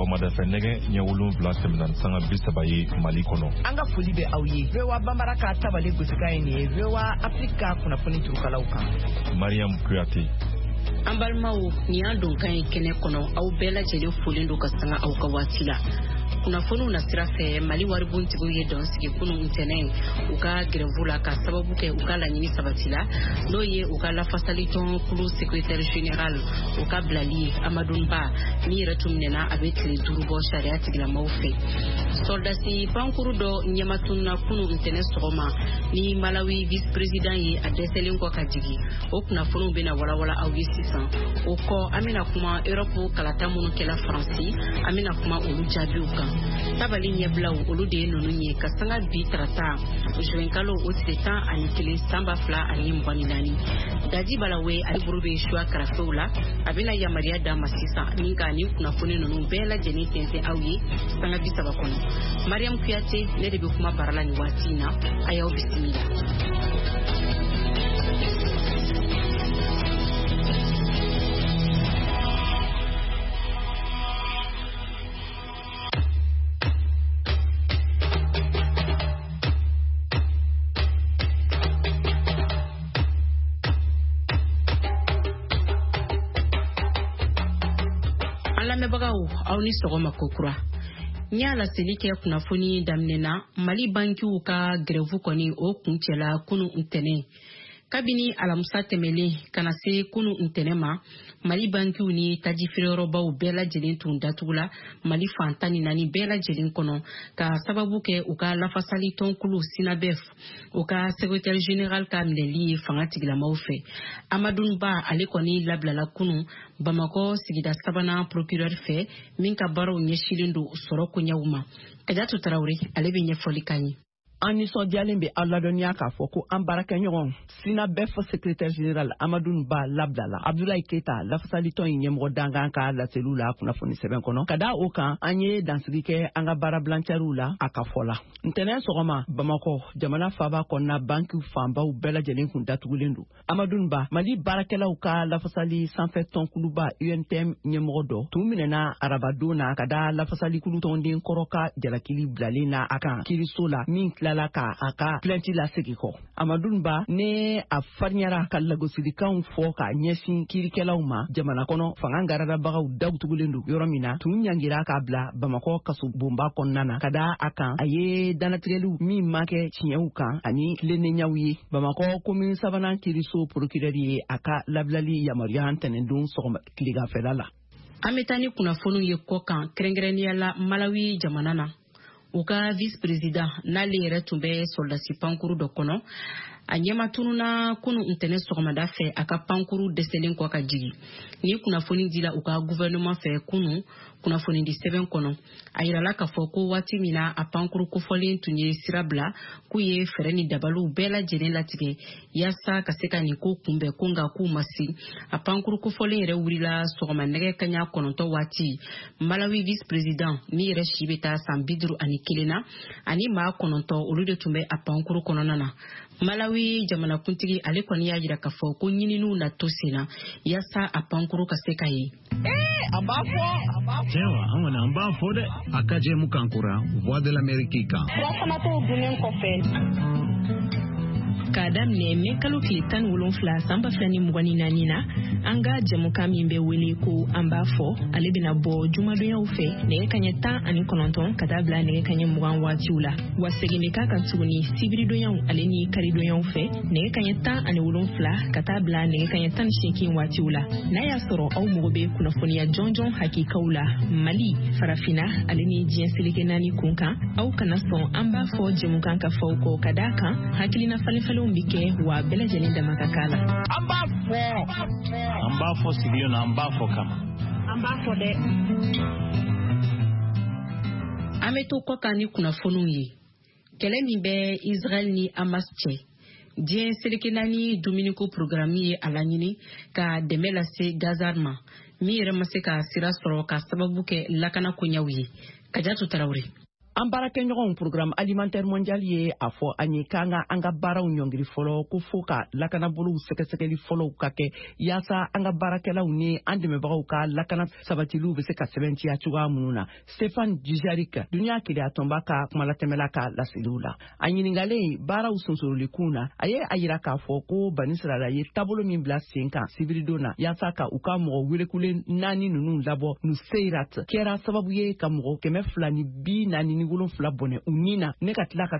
Sɔgɔmada fɛ nɛgɛ ɲɛ 7 tɛmɛna sanga 30 ye Mali kɔnɔ. An ka foli bɛ aw ye. VOA Bambara ka tabali gosika ye nin ye VOA Afrika kunnafoni turukalaw kan. Mariam Kuyate. An balimaw ni y'an don kan ye kɛnɛ kɔnɔ aw bɛɛ lajɛlen folen don ka sanga aw ka waati la. Kunnafoniw na sira fɛ Mali waribontigiw ye dɔn sigi kunun ntɛnɛn u ka grève la ka sababu kɛ u ka laɲini sabati la n'o ye u ka lafasali tɔn kulu secrétaire général u ka bilali ye Amadou Ba ni yɛrɛ tun minɛna a bɛ tile 5 bɔ sariya tigilamaw fɛ. Soldasi pankuru dɔ ɲɛmatunna kunun ntɛnɛn sɔgɔma ni Malawi vice président ye a dɛsɛlen kɔ ka jigi o kunnafoniw bɛna walawala aw ye sisan o kɔ an bɛna kuma Europe kalata minnu kɛla Faransi an bɛna kuma olu jaabiw kan. Tabali ɲɛbilaw olu de ye ninnu ye ka sanga bi tarata juin kalo o tile 11 san 2024 Daji Balawe ale buru bɛ choix karafew la a bɛna yamaruya d'a ma sisan min ka ni kunnafoni ninnu bɛɛ lajɛlen tɛnsɛn aw ye sanga 30 kɔnɔ. Mariam Kuyate ne de bɛ kuma bara la ni waati in na a y'aw bisimila. Aw ni sɔgɔma kokura. Ni ala seli kɛ kunnafoni daminɛna Mali bankiw ka grève kɔni o kuncɛla kunu ntɛnɛn. Kabini alamusa tɛmɛlen kana se kunu ntɛnɛn ma Mali bankiw ni taji feereyɔrɔbaw bɛɛ lajɛlen tun datugula Mali fan 14 bɛɛ lajɛlen kɔnɔ ka sababu kɛ u ka lafasali tɔnkulu Sinabef u ka secrétaire général ka minɛli ye fanga tigilamaw fɛ. Amadou Ba ale kɔni labilala kunu Bamakɔ sigida 3nan procureur fɛ min ka baaraw ɲɛsilen don sɔrɔ koɲɛw ma. Kajatu Tarawele ale bɛ ɲɛfɔli kan ye. An nisɔndiyalen bɛ aw ladɔnniya k'a fɔ ko an baarakɛɲɔgɔn Sinabef secrétaire général Amadou Ba labilala Abdoulaye Keita lafasalitɔn in ɲɛmɔgɔ dankan ka laseliw la kunnafoni sɛbɛn kɔnɔ ka da o kan an ye dansigi kɛ an ka baara bilancɛriw la a ka fɔ la. Ntɛnɛn sɔgɔma Bamakɔ jamana faaba kɔnɔna bankiw fanbaw bɛɛ lajɛlen kun datugulen don. Amadou Ba Mali baarakɛlaw ka lafasali sanfɛ tɔnkuluba UNTM ɲɛmɔgɔ dɔ tun minɛna arabadon na ka da lafasali kulu tɔnden kɔrɔ ka jalakili bilalen na a kan kiiriso la min la ka a ka plainte la segi kɔ. Amadou Ba ne a farinyara ka lagosilikanw fɔ ka ɲɛsin kiirikɛlaw ma jamana kɔnɔ fanga garadabagaw datugulen don yɔrɔ min na tun ɲangira k'a bila Bamakɔ kaso bonba kɔnɔna na ka da a kan a ye danatigɛliw min ma kɛ tiɲɛw kan ani tilennenyaw ye. Bamakɔ commune 3nan kiiriso procureur ye a ka labilali yamaruya ntɛnɛndon sɔgɔma tileganfɛla la. An bɛ taa ni kunnafoniw ye kɔ kan kɛrɛnkɛrɛnnenya la Malawi jamana na. U ka vice président n'ale yɛrɛ tun bɛ soldasi pankuru dɔ kɔnɔ a ɲɛmatununa kunu ntɛnɛn sɔgɔmada fɛ a ka pankuru dɛsɛlen kɔ ka jigi ni kunnafoni dila u ka gouvernement fɛ kunu kunnafoni di sɛbɛn kɔnɔ a yirala k'a fɔ ko waati min na a pankuru kofɔlen tun ye sira bila k'u ye fɛɛrɛ ni dabaliw bɛɛ lajɛlen latigɛ yaasa ka se ka nin ko kunbɛn ko nka k'u ma se a pankuru kofɔlen yɛrɛ wulila sɔgɔma nɛgɛ kaɲa 9 waati Malawi vice président ni yɛrɛ si bɛ taa san 51 na ani maa 9 olu de tun bɛ a pankuru kɔnɔna na. Malawi jamanakuntigi ale kɔni y'a jira k'a fɔ ko ɲininiw na to sen na yaasa a pankuru ka se ka ye. An b'a fɔ. Tiɲɛ an kɔni an b'a fɔ dɛ a ka jɛ mu kan kura Voix de l'Amérique kan. Furafanatɔw dunnen kɔfɛ. K'a daminɛ mai kalo tile 17 san 2024 na an ka jɛmukan min bɛ wele ko an b'a fɔ ale bɛna bɔ jumadonyaw fɛ nɛgɛ kaɲɛ 19 ka taa bila nɛgɛ kaɲɛ 20 waatiw la wa segin bɛ k'a kan tuguni sibiridonyaw ale ni karidonyaw fɛ nɛgɛ kaɲɛ 17 ka taa bila nɛgɛ kaɲɛ 18 waatiw la n'a y'a sɔrɔ aw mago bɛ kunnafoniya jɔnjɔn hakikaw la Mali farafina ale ni diɲɛ seleke 4 kun kan aw kana sɔn an b'a fɔ jɛmukan ka faw kɔ ka d'a kan hakilina falenfalenw bɛ kɛ wa bɛɛ lajɛlen dama ka k'a la. An b'a fɔ sigilen na an b'a fɔ kama. An b'a fɔ dɛ. An bɛ to kɔ kan ni kunnafoniw ye kɛlɛ min bɛ Israël ni Hamas cɛ diɲɛ seleke 4 dumuniko programme ye a laɲini ka dɛmɛ lase Gaza ma min yɛrɛ ma se ka sira sɔrɔ ka sababu kɛ lakana koɲɛw ye. Kajatu Tarawele. An baarakɛɲɔgɔnw programme alimentaire mondial ye a fɔ an ye k'an ka an ka baaraw ɲɔngiri fɔlɔ ko fo ka lakanabolow sɛgɛsɛgɛli fɔlɔw ka kɛ yaasa an ka baarakɛlaw ni an dɛmɛbagaw ka lakana sabatiliw bɛ se ka sɛbɛntiya cogoya minnu na. Stéphane Dujarric duniya keleya tɔnba ka kumalatɛmɛla ka laseliw la. A ɲiningalen baaraw sonsorolikun na a ye a yira k'a fɔ ko Bani Sirala ye taabolo min bila sen kan sibiridon na yaasa ka u ka mɔgɔ welekulen 4 ninnu labɔ Nuseirat kɛra sababu ye ka mɔgɔ 247 bɔnɛ u ni na ne ka tila ka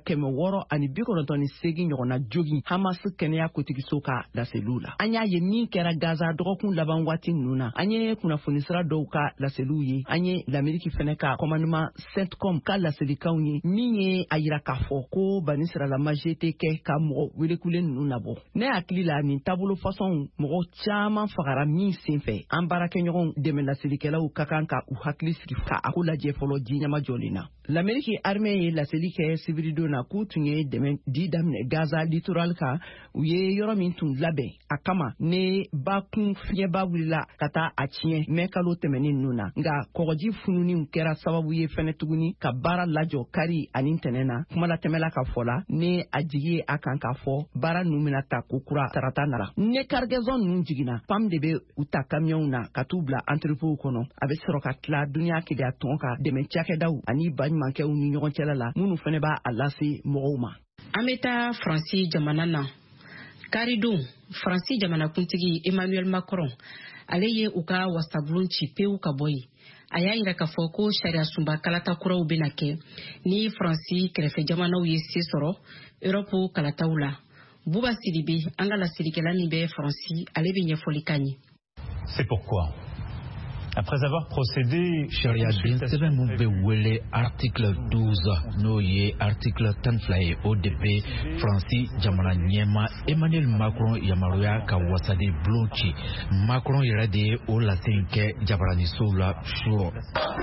698 ɲɔgɔnna jogi Hamas kɛnɛya kotigiso ka laseliw la. An y'a ye min kɛra Gaza dɔgɔkun laban waati ninnu na an ye kunnafoni sira dɔw ka laseliw ye an ye l'Amérique fɛnɛ ka commandement CENTCOM ka laselikanw ye min ye a yira k'a fɔ ko Bani Sirala majete kɛ ka mɔgɔ welekulen ninnu labɔ. Ne hakili la nin taabolo fasɔn mɔgɔ caman fagara min senfɛ an baarakɛɲɔgɔn dɛmɛ laselikɛlaw ka kan ka u hakili sigi ka a ko lajɛ fɔlɔ diɲɛma jɔlen na. L'Amérique armée ye laseli kɛ sibiridon na k'u tun ye dɛmɛ di daminɛ Gaza littoral kan u ye yɔrɔ min tun labɛn a kama ne bakun fiɲɛba wulila ka taa a tiɲɛ mɛ kalo tɛmɛnin ninnu na nka kɔgɔji fununiw kɛra sababu ye fɛnɛ tuguni ka baara lajɔ kari ani ntɛnɛn na kumalatɛmɛla ka fɔ la ne a jigi ye a kan k'a fɔ baara ninnu bɛna ta ko kura tarata nara ne cargaison ninnu jiginna PAM de bɛ u ta camion na ka t'u bila entrepôt kɔnɔ a bɛ sɔrɔ ka tila duniya keleya tɔn ka dɛmɛ cakɛdaw ani baɲumankɛw ni ɲɔgɔn cɛla la minnu fɛnɛ b'a a lase mɔgɔw ma. An bɛ taa Faransi jamana na karidon Faransi jamanakuntigi Emmanuel Macron ale ye u ka wasabulon ci pewu ka bɔ yen a y'a yira k'a fɔ ko sariya sunba kalata kuraw bɛna kɛ ni Faransi kɛrɛfɛ jamanaw ye se sɔrɔ Europe kalataw la. Bouba Sidibe an ka lasirikɛla min bɛ Faransi ale bɛ ɲɛfɔli ka ɲɛ. C'est pourquoi après avoir procédé charia bin sɛbɛn mun bɛ wele article 12 n'o ye article 12 ye o de bɛ Faransi jamana ɲɛma Emmanuel Macron yamaruya ka wasadi bulon ci. Macron yɛrɛ de ye o lase kɛ jabaranisow la sure.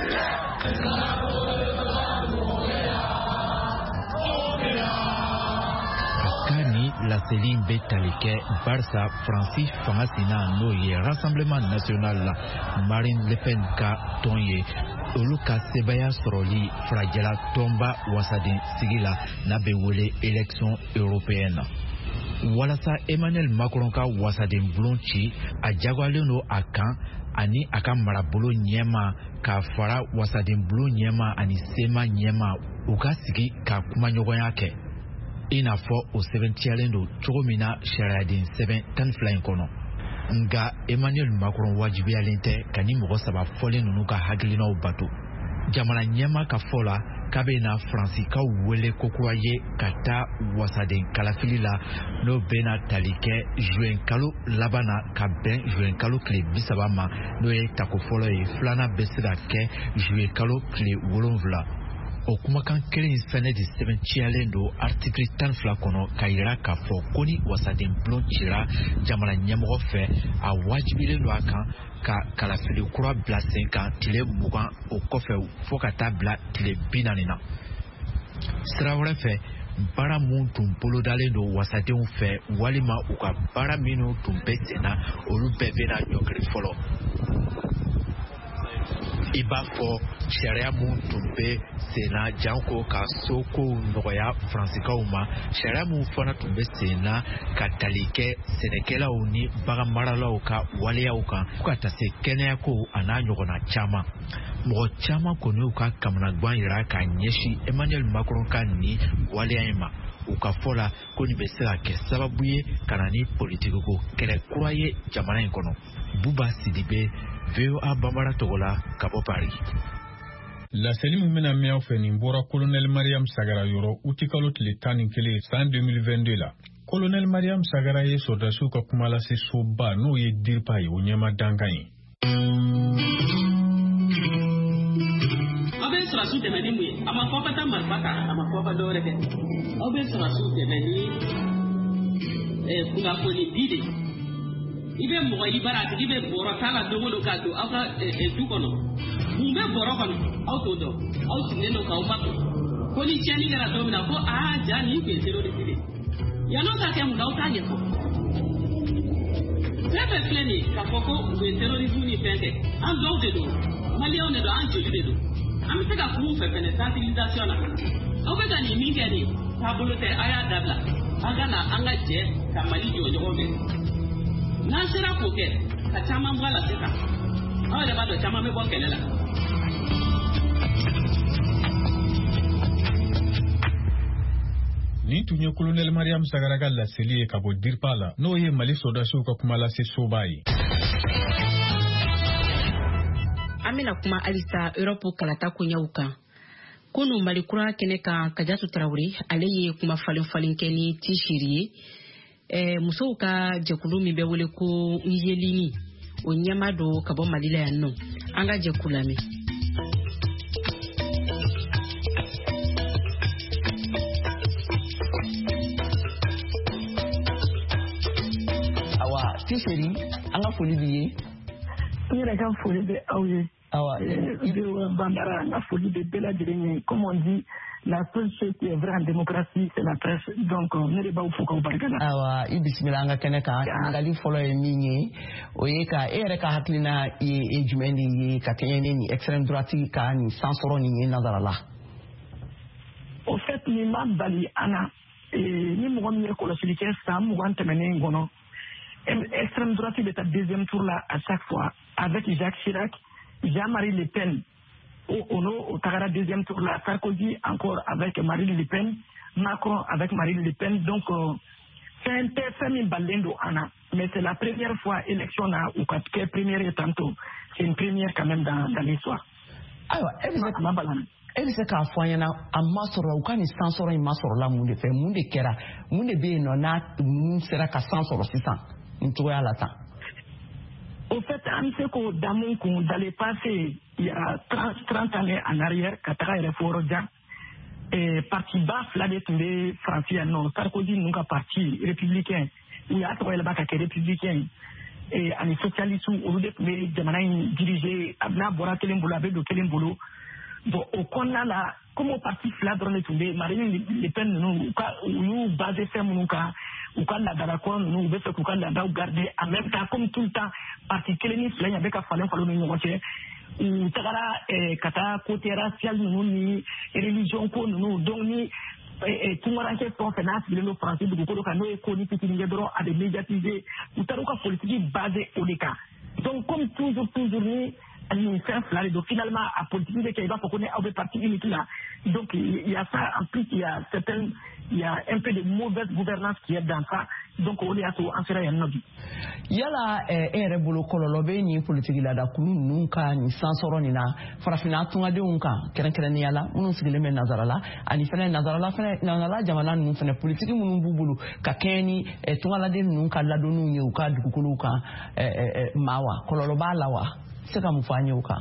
La Céline Betalike, Barça, Francis, Francina, Noye, Rassemblement National, Marine Le Pen, Ka, Tonye, Oluka Sebaya Soroli, Fragela, Tomba, Wasadin, Sigila, Nabewele, élection européenne. Walasa Emmanuel Macron ka Wasadin Blonchi, a Jagualeno Akan, ani aka marabolo ɲɛma ka fara Wasadin Blon ɲɛma ani Sema ɲɛma u ka sigi ka kumaɲɔgɔnya kɛ. I n'a fɔ o sɛbɛntiyalen don cogo min na sariyaden sɛbɛn 12 in kɔnɔ. Nga Emmanuel Macron wajibiyalen tɛ ka ni mɔgɔ 3 fɔlen ninnu ka hakilinaw bato. Jamana ɲɛma ka fɔ la k'a bɛ na Faransikaw wele kokura ye ka taa wasaden kalafili la n'o bɛna tali kɛ juin kalo laban na ka bɛn juin kalo tile 30 ma n'o ye tako fɔlɔ ye. Filanan bɛ se ka kɛ juillet kalo tile 7. O kumakan kelen in fɛnɛ de sɛbɛnciyalen don article 12 kɔnɔ ka yira k'a fɔ ko ni wasaden bulon cira jamana ɲɛmɔgɔ fɛ a wajibilen don a kan ka kalafili kura bila sen kan tile 20 o kɔfɛ fo ka taa bila tile 40 na. Sira wɛrɛ fɛ baara mun tun bolodalen don wasadenw fɛ walima u ka baara minnu tun bɛ sen na olu bɛɛ bɛna ɲɔgiri fɔlɔ. I b'a fɔ sariya mun tun bɛ sen na janko ka sokow nɔgɔya Faransikaw ma, sariya mun fana tun bɛ sen na ka tali kɛ sɛnɛkɛlaw ni baganmaralaw ka waleyaw kan fo ka taa se kɛnɛyako a n'a ɲɔgɔnna caman. Mɔgɔ caman kɔni y'u ka kamanagan yira ka ɲɛsin Emmanuel Macron ka nin waleya in ma. U ka fɔ la ko nin bɛ se ka kɛ sababu ye ka na ni politikiko kɛlɛ kura ye jamana in kɔnɔ. Bouba Sidibe, VOA Bambara Togola, Kabo Paris. La Selim mina miaw fɛ nin bɔra Colonel Mariam Sagara yɔrɔ uti kalo tile 11 san 2022 la. Colonel Mariam Sagara ye sɔrdasiw ka kuma lase soba n'o ye DIRPA ye o ɲɛma dankan ye. Aw bɛ sɔrɔsiw dɛmɛ ni mun ye? A ma fɔ ka taa marifa ta, a ma fɔ ka dɔwɛrɛ kɛ. Aw bɛ sɔrɔsiw dɛmɛ ni kunnafoni di de. I bɛ mɔgɔ i bara a tigi bɛ bɔrɔ ta la don o don k'a don aw ka du kɔnɔ. Mun bɛ bɔrɔ kɔnɔ aw t'o dɔn, aw sigilen don k'aw ma ko ni tiɲɛni kɛra don min na ko ja nin tun ye terroriste de. Yan'o ka kɛ mun na aw t'a ɲɛfɔ. Fɛn bɛɛ filɛ nin ye k'a fɔ ko u ye terrorisme ni fɛn kɛ an dɔw de don maliyɛnw de don an joli de don an bɛ se ka kuma u fɛ fɛnɛ sensibilisation na aw bɛ ka nin min kɛ nin taabolo tɛ a y'a dabila an ka na an ka jɛ ka Mali jɔ ɲɔgɔn fɛ n'an sera k'o kɛ ka caman bɔ a la sisan aw yɛrɛ b'a dɔn caman bɛ bɔ kɛlɛ la. Nin tun ye colonel Mariam Sagara ka laseli ye ka bɔ Dirpa la n'o ye Mali sɔrdasiw ka kuma lase soba ye. An bɛna kuma halisa Europe kalata koɲɛw kan. Kunu Mali kura kɛnɛ kan Kadiatou Traoré ale ye kuma falen kɛ ni Tishiri ye. Musow ka jɛkulu min bɛ wele ko Njelini o ɲɛma do ka bɔ Mali la yan nɔ. An ka jɛkulu lamɛn. Tisheri an ka foli b'i ye. N yɛrɛ ka foli bɛ aw ye. Bandara an ka foli bɛ bɛɛ lajɛlen ye. Comme on dit, la seule chose qui est vraie en démocratie, c'est la presse. Donc ne de b'aw fo k'aw barikada. Awa i bisimila an ka kɛnɛ kan. Ɲininkali fɔlɔ ye min ye o ye ka e yɛrɛ ka hakilina ye jumɛn de ye ka kɛɲɛ ni extrême droite ka nin san sɔrɔ nin ye nazara la. Au fait nin ma bali an na ni mɔgɔ min ye kɔlɔsili kɛ san 20 tɛmɛnen kɔnɔ. Extrême droite est à deuxième tour là à chaque fois avec Jacques Chirac, Jean-Marie Le Pen au Tagara deuxième tour là, Sarkozy encore avec Marine Le Pen, Macron avec Marine Le Pen. Donc c'est un fait balendo Anna, mais c'est la première fois élection là ou que première et tantôt c'est une première quand même dans l'histoire. Alors e bɛ se k'a fɔ an ɲɛna a ma sɔrɔ u ka nin san sɔrɔ in ma sɔrɔ la mun de fɛ mun de kɛra mun de bɛ yen nɔ n'a mun sera ka san sɔrɔ sisan nin cogoya la tan. Au fait an bɛ se k'o da mun kun dans le passé il y a 30 années en arrière ka taga yɛrɛ fɔ yɔrɔ jan parti ba fila de tun bɛ Faransi yan nɔ Sarkozy ninnu ka parti républicain u y'a tɔgɔ yɛlɛma ka kɛ républicain ani socialiste olu de tun bɛ jamana in diriger n'a bɔra kelen bolo a bɛ don kelen bolo. Bon, au kɔnɔna la comme o parti fila dɔrɔn de tun bɛ Marine Le Pen ninnu u y'u basé fɛn minnu kan u ka laadalakɔrɔ ninnu u bɛ fɛ k'u ka laadaw garder en même temps comme tout le temps parti kelen ni fila in a bɛ ka falen ni ɲɔgɔn cɛ u tagara ka taa côté racial ninnu ni religion ko ninnu donc ni tunkarakɛ fɛn o fɛn n'a sigilen don Faransi dugukolo kan n'o ye ko ni fitinin kɛ dɔrɔn a bɛ médiatiser u taara u ka politique basé o de kan donc comme toujours ni ni fɛn fila de don finalement a politique bɛ kɛ i b'a fɔ ko ni aw bɛ parti unique la donc il y a ça en plus il y a un peu de mauvaise gouvernance qui est dans ça donc o de y'a to an sera yan nɔ bi. Yala e yɛrɛ bolo kɔlɔlɔ bɛ nin politique laadakulu ninnu ka nin san sɔrɔ nin na farafinna tungadenw kan kɛrɛnkɛrɛnnenya la minnu sigilen bɛ nazara la ani fɛnɛ nazara jamana ninnu fɛnɛ politique minnu b'u bolo ka kɛɲɛ ni tungaladen ninnu ka ladonniw ye u ka dugukolow kan ma wa kɔlɔlɔ b'a la wa. Se ka mun fɔ an ye o kan.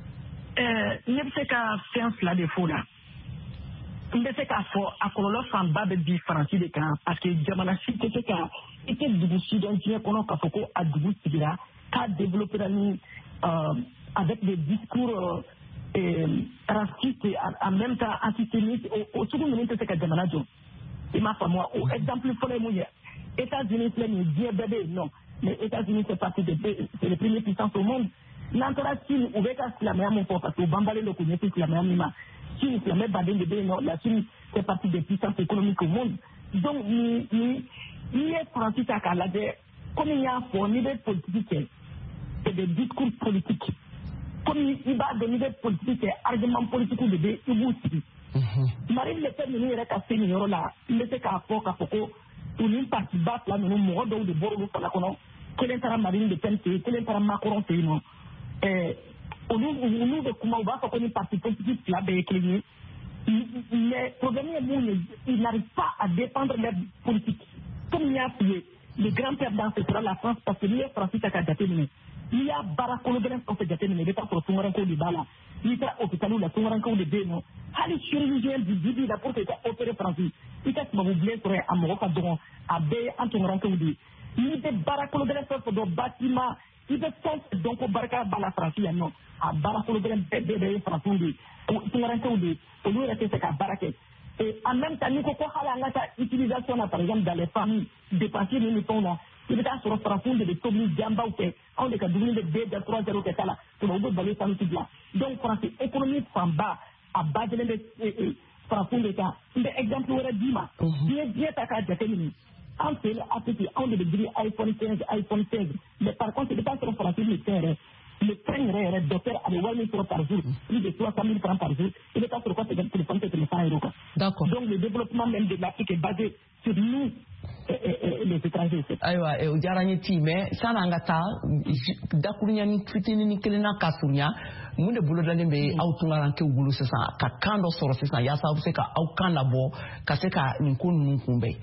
Ne bɛ se ka fɛn fila de fɔ la. N bɛ se k'a fɔ a kɔlɔlɔ fanba bɛ bi Faransi de kan parce que jamana si tɛ se ka i tɛ dugu si dɔn diɲɛ kɔnɔ k'a fɔ ko a dugu sigira k'a développera ni avec des discours racistes en même temps antisémites o sugu ninnu tɛ se ka jamana jɔ. I m'a faamu wa o exemple fɔlɔ ye mun ye États-Unis filɛ nin diɲɛ bɛɛ bɛ yen nɔ mais États-Unis c'est le premier puissance au monde. N'an taara Chine u bɛ ka silamɛya min fɔ parce que u banbalen don k'u ɲɛsin silamɛya min ma Chine silamɛ baden de bɛ yen nɔ la Chine fait partie des puissances économiques au monde donc ni ye Faransi ta k'a lajɛ comme n y'a fɔ n'i bɛ politique kɛ c'est des discours politiques comme i b'a dɔn n'i bɛ politique kɛ argument politique de bɛ i b'u sigi Marine Le Pen ninnu yɛrɛ ka se nin yɔrɔ la n bɛ se k'a fɔ ko u ni parti ba fila ninnu mɔgɔ dɔw de bɔra olu fana kɔnɔ kelen taara Marine Le Pen fɛ yen kelen taara Macron fɛ yen nɔ. Olu bɛ kuma u b'a fɔ ko ni parti politique fila bɛɛ ye kelen ye mais problème ye mun ye ils n'arrivent pas à défendre leur politique comme n y'a f'i ye le grand perdant ce sera la France parce que n'i ye Faransi ta ka jateminɛ n'i y'a baara kologɛlɛn fɛn o fɛn jateminɛ i bɛ taa sɔrɔ tunkarankew de b'a la n'i taara hôpitaliw la tunkarankew de bɛ yen nɔ hali chirurgien bi la pour que i ka opérer Faransi i ka tubabubilen sɔrɔ yen a mɔgɔ ka dɔgɔn a bɛɛ ye an tunkarankew de ye n'i bɛ baara kologɛlɛn fɛn o fɛn dɔn bâtiment i bɛ fɛn dɔn ko barika b'a la Faransi yan nɔ a baara kologɛlɛn bɛɛ ye Faransiw de ye tunkarankew de ye olu yɛrɛ tɛ se ka baara kɛ et en même temps n'i ko hali an ka taa utilisation na par exemple dans les familles dépensiers ni fɛnw na il est à se refraper de communes d'Amba ou on est qu'à devenir de 2-3-0 que ça là, pour le balayer ça nous là. Donc, français, économie en bas, à bas de frappons de ça. Mais exemple, on a dit, bien ta carte de féminin. On fait l'appliquer, on est de iPhone 15, iPhone 16. Mais par contre, il n'est pas sur le français, le train docteur a des 1 000 francs par jour, plus de 300 000 francs par jour. Il n'est pas sur quoi c'est le téléphone, c'est le 100 euros. D'accord. Donc, le développement même de l'Afrique est basé sur nous. Les étrangers. Aywa o diyara n ye ti mais san'an ka taa dakuruɲani fitinin kelenna ka surunya mun de bolodalen bɛ aw tunkarankew bolo sisan ka kan dɔ sɔrɔ sisan yaasa aw bɛ se ka aw kan labɔ ka se ka nin ko ninnu kunbɛn.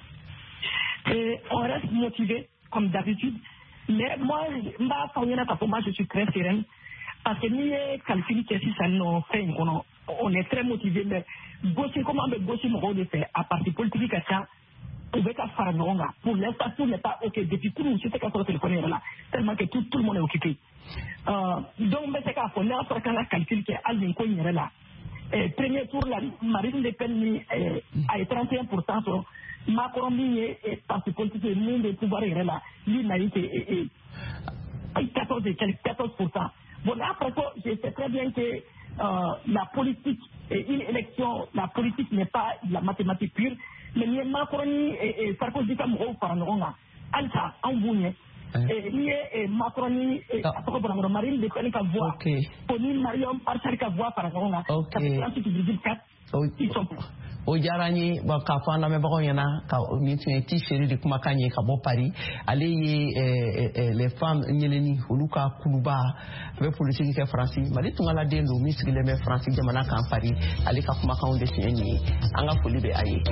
On reste motivé comme d'habitude, mais moi je suis très sereine parce que ni calcul que si ça nous fait on est très motivé mais gaucher comment on gaucher mon rôle de faire à partir politique à ça. Pour l'instant, tout n'est pas OK. Depuis tout le monde, je sais qu'à ce téléphone là, tellement que tout le monde est occupé. Donc, mais c'est qu'à fond, on a calculé qu'il y a Alvin Coin là. Premier tour, la Marine Le Pen a 31%. Macron est parti politique, le monde de pouvoir est là. Lui, n'a été 14%. Bon, après ça, je sais très bien que la politique, une élection, la politique n'est pas la mathématique pure. Mais ni Macron et Sarkozy comme au Parlement, Alta, en Bougné, et ni Macron et Marine Le Pen qui voit, pour ni Mariam Archar qui voit par exemple, ça fait 38,4, ils sont pour. O diyara n ye k'a fɔ an lamɛnbagaw ɲɛna ka nin tun ye ti seri de kumakan ye ka bɔ Paris ale ye les femmes ɲɛlɛnni olu ka kuluba a bɛ politique kɛ Faransi Mali tungaladen don min sigilen bɛ Faransi jamana kan Paris ale ka kumakanw de tun ye nin ye an ka foli bɛ a ye.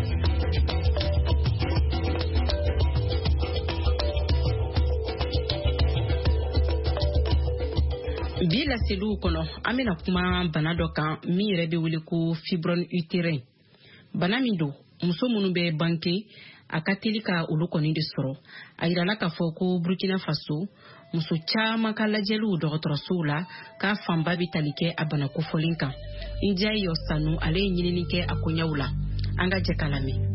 Bi la seliw kɔnɔ an bɛna kuma bana dɔ kan min yɛrɛ bɛ wele ko fibrome utérin bana min don muso minnu bɛ banke a ka teli ka olu kɔni de sɔrɔ a yirala k'a fɔ ko Burkina Faso muso caman ka lajɛliw dɔgɔtɔrɔsow la k'a fanba bɛ tali kɛ a bana kofɔlen kan Ndiaye Yosanu ale ye ɲinini kɛ a koɲɛw la an ka jɛ k'a lamɛn.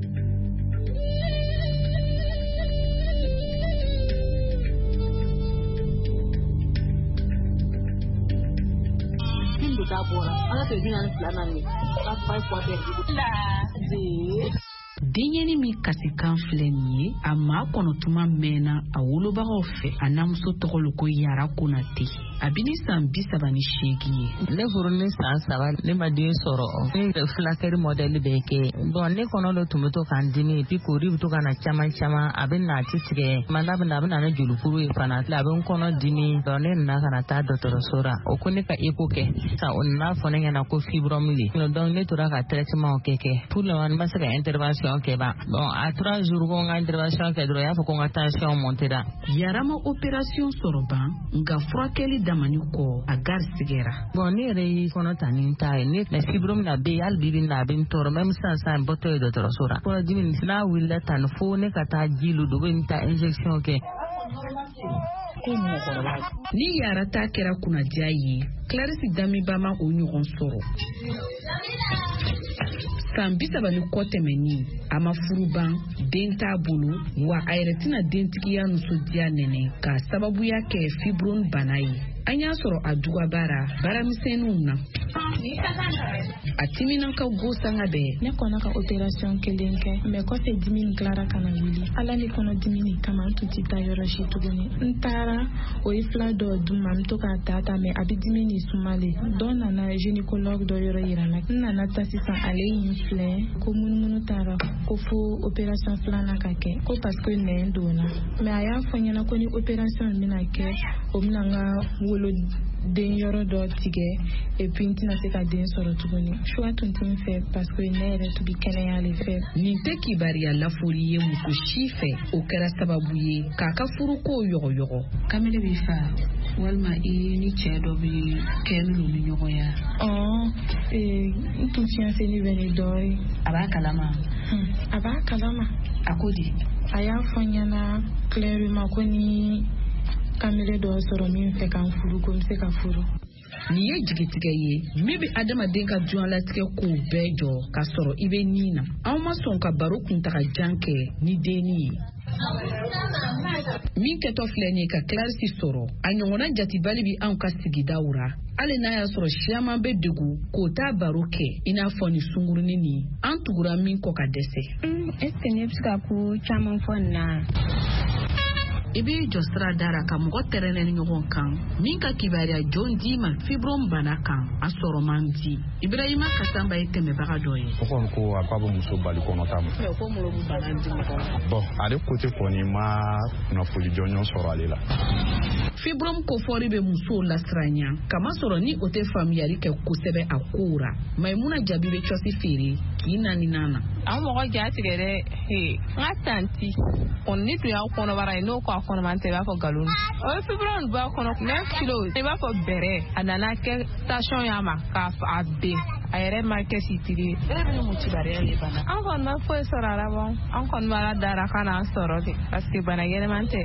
Denyɛni min kasikan filɛ nin ye a maa kɔnɔtuma mɛnna a wolobagaw fɛ a namuso tɔgɔ ko Yara Konate a bɛ ni san 38 ye. Ne furu ni san 3 ne ma den sɔrɔ ne filakɛri modèle bɛ kɛ bon ne kɔnɔ dɔ tun bɛ to k'an dimi puis kori bɛ to ka na caman a bɛ na ti tigɛ manda bɛ na a bɛ na ne jolikuru ye fana a bɛ n kɔnɔ dimi donc ne nana ka na taa dɔgɔtɔrɔso la o ko ne ka écho kɛ sisan o nana fɔ ne ɲɛna ko fibrome de donc ne tora ka traitement kɛ pour le moment ne ma se ka intervention kɛ ba bon a 3 jours ko n ka intervention kɛ dɔrɔn y'a fɔ ko n ka tension monter da. Yara ma opération sɔrɔ ban nka furakɛli damani kɔ a garisigɛra. Bon ne yɛrɛ y'i kɔnɔ ta ni ta ye ne fibrome na bɛ yen hali bibi na a bɛ n tɔɔrɔ même sisan bɔtɔ ye dɔgɔtɔrɔso la kɔnɔdimi n'a wulila tan fo ne ka taa ji lu bɛ n ta injection kɛ. Ni Yara ta kɛra kunadiya ye Clarisse Damiba ma o ɲɔgɔn sɔrɔ. San 30 kɔ tɛmɛni a ma furu ban den t'a bolo wa a yɛrɛ tɛna dentigiya nisɔndiya nɛnɛ ka sababuya kɛ fibrome bana ye. An y'a sɔrɔ a dugabara baramisɛnninw na. A timinankaw go sanga bɛɛ. Ne kɔnɔ ka opération kelen kɛ mais kɔfɛ dimi tilara ka na wuli. Ala ni kɔnɔ dimi kama n tun tɛ taa yɔrɔ si tuguni. N taara o ye fila dɔ dun ma n to k'a ta mais a bɛ dimi ni sumale. Dɔ nana gynécologue dɔ yɔrɔ yira n na. N nana ta sisan ale yi filɛ ko munumunu taara ko fo opération filanan ka kɛ ko parce que nɛn donna mais a y'a fɔ n ɲɛna ko ni opération bɛna kɛ o bɛna n ka wolo den yɔrɔ dɔ tigɛ et puis n tɛna se ka den sɔrɔ tuguni choix tun tɛ n fɛ parce que ne yɛrɛ tun bɛ kɛnɛya le fɛ. Nin tɛ kibariya lafoli ye muso si fɛ o kɛra sababu ye k'a ka furuko yɔgɔyɔgɔ. Kamele b'i fa walima i ni cɛ dɔ bɛ kɛ n'olu ni ɲɔgɔn ya. N tun fiancé bɛ ni dɔ ye. A b'a kalama. A b'a kalama. A ko di. A y'a fɔ n ɲɛna clairement ko ni Kamele dɔ sɔrɔ min fɛ k'an furu ko n bɛ se ka furu. Nin ye jigitigɛ ye min bɛ adamaden ka diɲɛlatigɛ kow bɛɛ jɔ ka sɔrɔ I bɛ nin na. Aw ma sɔn ka baro kuntaga jan kɛ ni denni ye. min kɛtɔ filɛ nin ka clarisse sɔrɔ a ɲɔgɔnna jatibali bi anw ka sigidaw ra hali n'a y'a sɔrɔ siaman bɛ degu k'o t'a baro kɛ i n'a fɔ ni sungurunin nin an tugura min kɔ ka dɛsɛ. est-ce que ne bɛ se ka ko caman fɔ nin na? I b'i jɔ sira dara ka mɔgɔ tɛrɛnɛ ni ɲɔgɔn kan min ka kibaruya jɔn d'i ma fibrom bana kan a sɔrɔ man di. Ibrahima Kasamba ye tɛmɛbaga dɔ ye. O kɔni ko a k'a bɛ muso bali kɔnɔta ma. Mais ko mun bɛ bana di mɔgɔ? Bon ale côté kɔni ma kunnafoni jɔnjɔn sɔrɔ ale la. Fibrom kofɔri bɛ musow lasiranya kamasɔrɔ ni o tɛ faamuyali kɛ kosɛbɛ a kow ra. Maimuna Jabi bɛ cɔsi feere k'i naaninan na. An mɔgɔ ja tigɛ dɛ n ka tanti kɔni ni tun y'a kɔnɔbara ye n'o ko a kɔnɔman tɛ i b'a fɔ galon o ye fibron b'a kɔnɔ 9 kilos i b'a fɔ bɛrɛ a nana kɛ station y'a ma k'a a ben a yɛrɛ ma kɛ sitiri ye. E bɛ mun kibaruya ye bana? An kɔni ma foyi sɔrɔ a la bɔ an kɔni b'a dara ka n'an sɔrɔ de parce que bana yɛlɛman tɛ.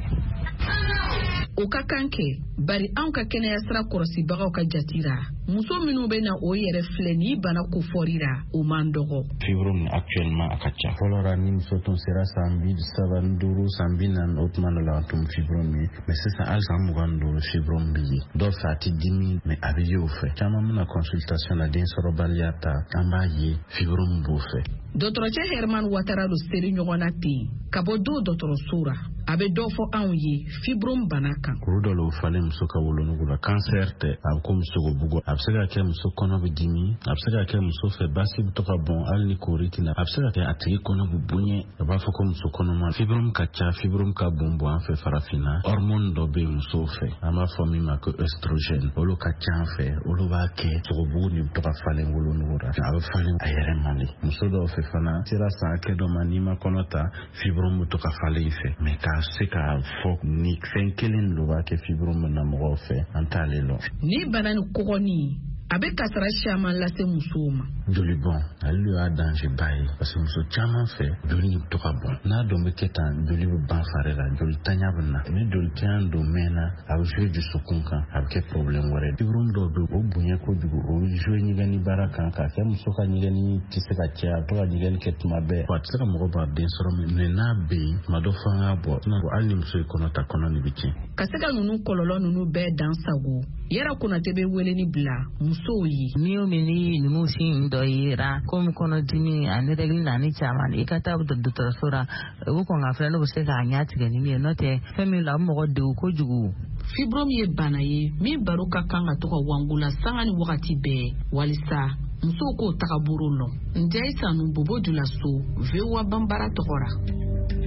O ka kan kɛ bari anw ka kɛnɛya sira kɔrɔsibagaw ka jatira muso minnu bɛ na o yɛrɛ filɛ ni bana kofɔri ra o man dɔgɔ. Fibrom actuellement a ka ca fɔlɔ ra ni muso tun sera san 35 san 40 o tuma dɔ la tun fibrom ye mais sisan hali san 25 fibrom bɛ ye dɔw fɛ a tɛ dimi mais a bɛ ye o fɛ caman mina consultation la den sɔrɔbaliya ta an b'a ye fibrom b'o fɛ. Dɔgɔtɔrɔcɛ Herman Ouattara do seri ɲɔgɔn na ten ka bɔ do dɔgɔtɔrɔso ra a bɛ dɔ fɔ anw ye fibrom bana kan. Kuru dɔ la o falen muso ka wolonugu la cancer tɛ a bɛ ko muso ko bugo a bɛ se ka kɛ muso kɔnɔ bɛ dimi a bɛ se ka kɛ muso fɛ basi bɛ to ka bɔn hali ni kori tɛ la a bɛ se ka kɛ a tigi kɔnɔ bɛ bonya a b'a fɔ ko muso kɔnɔma fibrom ka ca fibrom ka bon an fɛ farafinna hormone dɔ bɛ muso fɛ an b'a fɔ min ma ko estrogène olu ka ca an fɛ olu b'a kɛ sogobugu ni bɛ to ka falen wolonugu la a bɛ falen a yɛrɛ ma de muso dɔw fɛ fana sera san hakɛ dɔ ma n'i ma kɔnɔ ta fibrom bɛ to ka falen i fɛ mais k'a se k'a fɔ ni fɛn kelen de b'a kɛ fibrom na mɔgɔw fɛ an t'ale lɔ. Ni bana ni kɔgɔni a bɛ kasara caman lase musow ma. Joli bɔn ale y'a danger ba ye parce que muso caman fɛ joli bɛ to ka bɔn n'a dɔn bɛ kɛ tan joli bɛ ban fari la joli tanya bɛ na ni joli tanya dɔ mɛnna a bɛ jouer dusukun kan a bɛ kɛ problème wɛrɛ fibrom dɔw bɛ o bonya kojugu o bɛ jouer ɲɛgɛnni baara kan k'a kɛ muso ka ɲɛgɛnni tɛ se ka caya a bɛ to ka ɲɛgɛnni kɛ tuma bɛɛ wa a tɛ se ka mɔgɔ b'a den sɔrɔ mais n'a bɛ yen tuma dɔ fɔ an k'a bɔ hali ni muso ye kɔnɔ ta kɔnɔ ni bɛ tiɲɛ. Ka se ka ninnu kɔlɔlɔ ninnu bɛɛ dan sago Yɛrɛ Konate bɛ weleli bila musow ye. N'i y'o mɛn ni ninnu sin dɔ yera komi kɔnɔdimi ani règle nani caman i ka taa dɔgɔtɔrɔso la u kɔn ka filɛ n'u bɛ se k'a ɲɛ tigɛ ni ye n'o tɛ fɛn min la o mɔgɔ degun kojugu. Fibrom ye bana ye min baro ka kan ka to ka wangula sanga ni wagati bɛɛ walisa musow k'o tagabolo lɔ. Ndiaye Sanu Bobo Dulaso VOA Bambara tɔgɔra.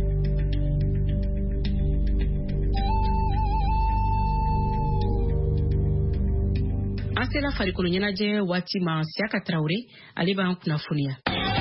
An sera farikolo ɲɛnajɛ waati ma Siaka Traoré ale b'an kunnafoniya.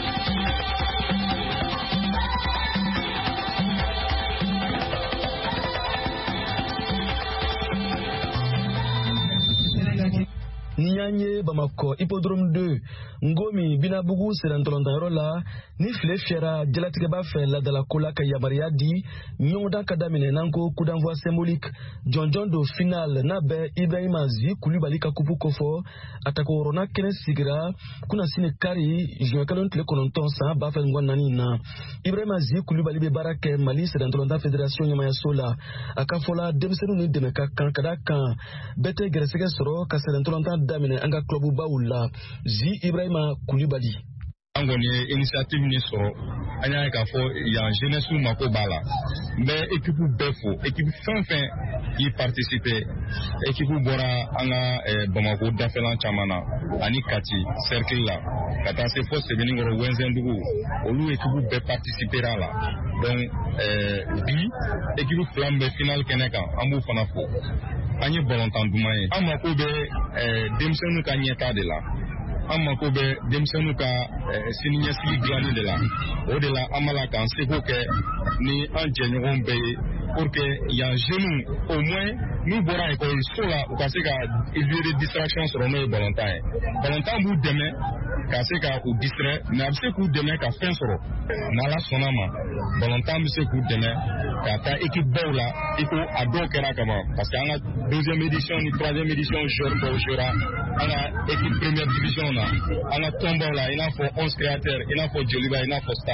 Nianye Bamako Hippodrome 2 Ngomi Binabugu Serantolantayɔrɔ la ni file fiyɛra jalatigɛba fɛ ladalako la ka yamaruya di ɲɔgɔndan ka daminɛ n'an ko coup d'envoi symbolique jɔnjɔn do final n'a bɛ Ibrahima Zi Kulibali ka kupu kofɔ a takɔrɔna kɛnɛ sigira kunasini kari juin kalo tile 9 san 2024 na Ibrahima Zi Kulibali bɛ baara kɛ Mali Serantolanta Fédération ɲɛmayaso la a ka fɔla denmisɛnninw ni dɛmɛ ka kan ka da kan bɛɛ tɛ gɛrɛsɛgɛ sɔrɔ ka Serantolanta daminɛ an ka club baw la Zi Ibrahima Kulibali. An kɔni ye initiative min sɔrɔ an y'a ye k'a fɔ yan jeunesse mako b'a la n bɛ équipe bɛɛ fo équipe fɛn fɛn yi participer équipe bɔra an ka Bamako dafɛlan caman na ani Kati cercle la ka taa se fɔ Sɛbɛnnikɔrɔ Wɛnzɛndugu olu équipe bɛɛ participer a la donc bi équipe fila min bɛ final kɛnɛ kan an b'u fana fo an ye balontan duman ye an mako bɛ denmisɛnninw ka ɲɛta de la an mako bɛ denmisɛnninw ka siniɲɛsigi dilanni de la o de la an b'a la k'an seko kɛ ni an jɛɲɔgɔn bɛɛ ye pour que yan jeunes au moins n'u bɔra ekɔliso la u ka se ka lieu de distraction sɔrɔ n'o ye balontan ye balontan b'u dɛmɛ ka se ka u distrait mais a bɛ se k'u dɛmɛ ka fɛn sɔrɔ n'Ala sɔnna ma balontan bɛ se k'u dɛmɛ ka taa équipe baw la i ko a dɔw kɛra kaban parce que an ka deuxième édition ni troisième édition joueur dɔw jouera an ka équipe première division na an ka tɔnbaw la i n'a fɔ 11 créateurs i n'a fɔ Joliba i n'a fɔ Stade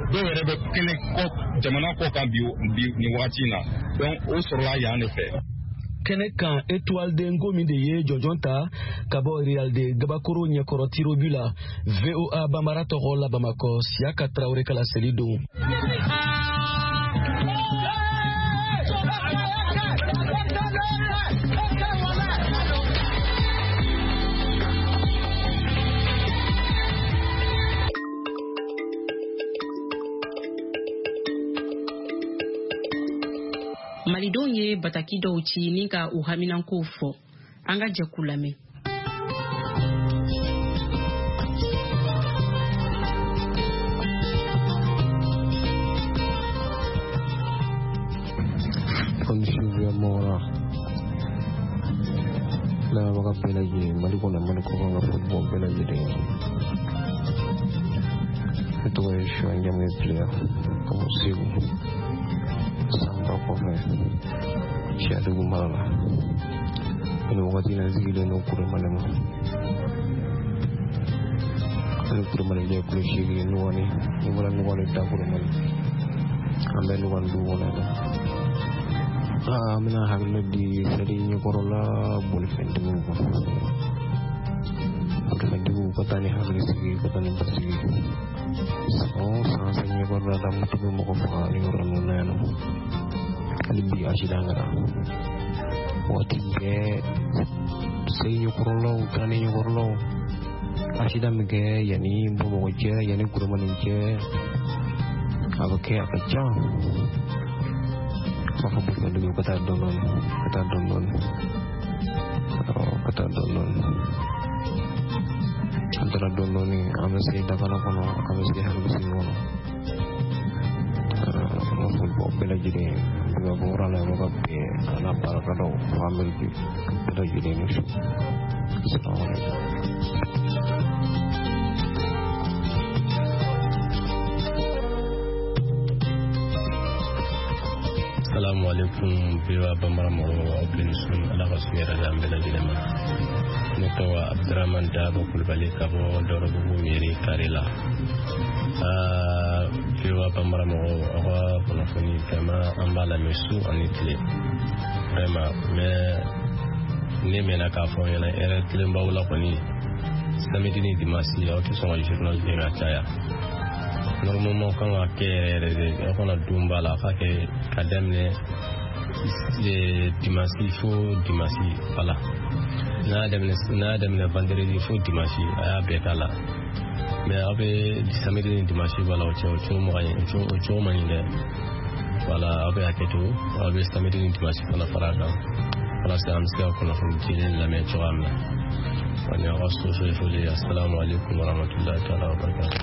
dɔw yɛrɛ bɛ kɛnɛ kɔ jamana kɔ kan bi nin wagati in na donc o sɔrɔla yan de fɛ. kɛnɛ kan étoile de Ngomi de ye jɔnjɔn ta ka bɔ Real de Gabakoro ɲɛkɔrɔ tirobu la VOA Bambara tɔgɔ la Bamakɔ Siaka Traoré ka laseli don. Malidenw ye bataki dɔw ci ni ka u haminankow fɔ an ka jɛ k'u lamɛn. Komisiyo Mora la waga bɛɛ lajɛlen Mali kɔnɔ Mali kɔ kan ka football bɛɛ lajɛlen ne tɔgɔ ye Suan Jamɛ Player comme Segu Samba kɔfɛ Siadugu mara la nin wagati in na sigilen don Kuremale ma ani Kuremale jɛ kulo 8 Nugani ni bɔra Nugani da Kuremale an bɛ Nugani dugu kɔnɔ an bɛna hakili di Fɛrɛdi ɲɛkɔrɔla bolifɛntigiw kan bolifɛntigiw ka taa ni hakili sigi ka taa ni basigi san san ɲɛkɔrɔla da moto bɛ mɔgɔ faga ni yɔrɔ ninnu na yan nɔ hali bi accident kɛra waati bɛɛ segi ɲɛkɔrɔlaw taa ni ɲɛkɔrɔlaw accident min kɛ yanni Bamakɔ cɛ yanni Kuremale cɛ a bɛ kɛ a ka ca maka bolifɛntigiw ka taa dɔɔnin ka taa dɔɔnin an taara dɔɔnin an bɛ se Dakala kɔnɔ an bɛ se hakilisigi kɔnɔ an ka football bɛɛ lajɛlen bɛ bɔ wɛrɛ la ka bɛn an n'a baarakɛlaw famille bɛɛ lajɛlen ni su Assalamu alaikum biwa Bambara mɔgɔw aw bɛɛ ni su Ala ka su yɛrɛ la an bɛɛ lajɛlen ma ne tɔgɔ Abdurahmane Dabo Kulibali ka bɔ Dɔrɔbugu mairie carré la biwa Bambara mɔgɔw aw ka kunnafoni vraiment an b'a lamɛn su ani tile vraiment mais ne mɛnna k'a fɔ n ɲɛna heure tilenbaw la kɔni samedi ni dimanche aw tɛ sɔn ka journal kɛ ka caya normalement kan ka kɛ yɛrɛ de aw kana don b'a la ka kɛ ka daminɛ dimanche fo dimanche voilà n'a daminɛ vendredi fo dimanche a y'a bɛɛ k'a la mais aw bɛ samedi ni dimanche b'a la o cogo man ɲi dɛ voilà aw bɛ hakɛ to aw bɛ samedi ni dimanche fana fara kan walasa an bɛ se ka kunnafoni dilen lamɛn cogoya min na wani aw ka so ye foli assalamu alaikum warahmatullahi taala wabarakatuh.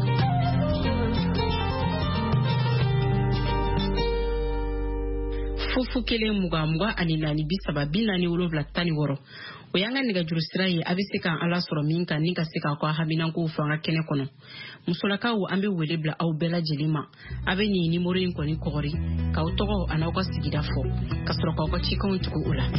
Fufu kelen muga ani nani bisaba binani wolofla tani woro o yanga nɛgɛjuru sira ye a bɛ se ka Ala sɔrɔ min kan ni ka se ka ko haminanko fɔ an ka kɛnɛ kɔnɔ musolakaw an bɛ wele bila aw bɛɛ lajɛlen ma a bɛ nin numéro in kɔni kɔgɔri k'aw tɔgɔ an'aw ka sigida fɔ ka sɔrɔ k'aw ka cikanw tugu o la.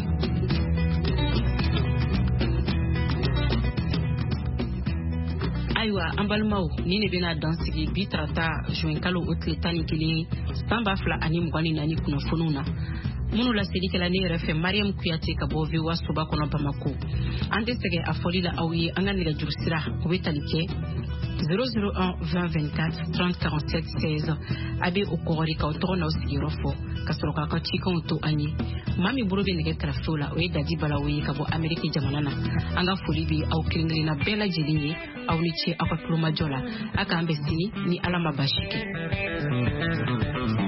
Ayiwa an balimaw ni ne bɛna dan sigi bi tarata juin kalo o tile 11 san 2024 kunnafoniw na minnu laselikɛla ne yɛrɛ fɛ Mariam Kuyate ka bɔ VOA soba kɔnɔ Bamako an tɛ sɛgɛn a fɔli la aw ye an ka nɛgɛjuru sira o bɛ tali kɛ 001 2024 30 47 16 a bɛ o kɔgɔri k'aw tɔgɔ n'aw sigiyɔrɔ fɔ ka sɔrɔ k'aw ka cikanw to an ye maa min bolo bɛ nɛgɛ kɛrɛfɛw la o ye Dadi Balawo ye ka bɔ Ameriki jamana na an ka foli bɛ aw kelen-kelenna bɛɛ lajɛlen ye aw ni ce aw ka tulomajɔ la a k'an bɛ sini ni Ala ma baasi kɛ.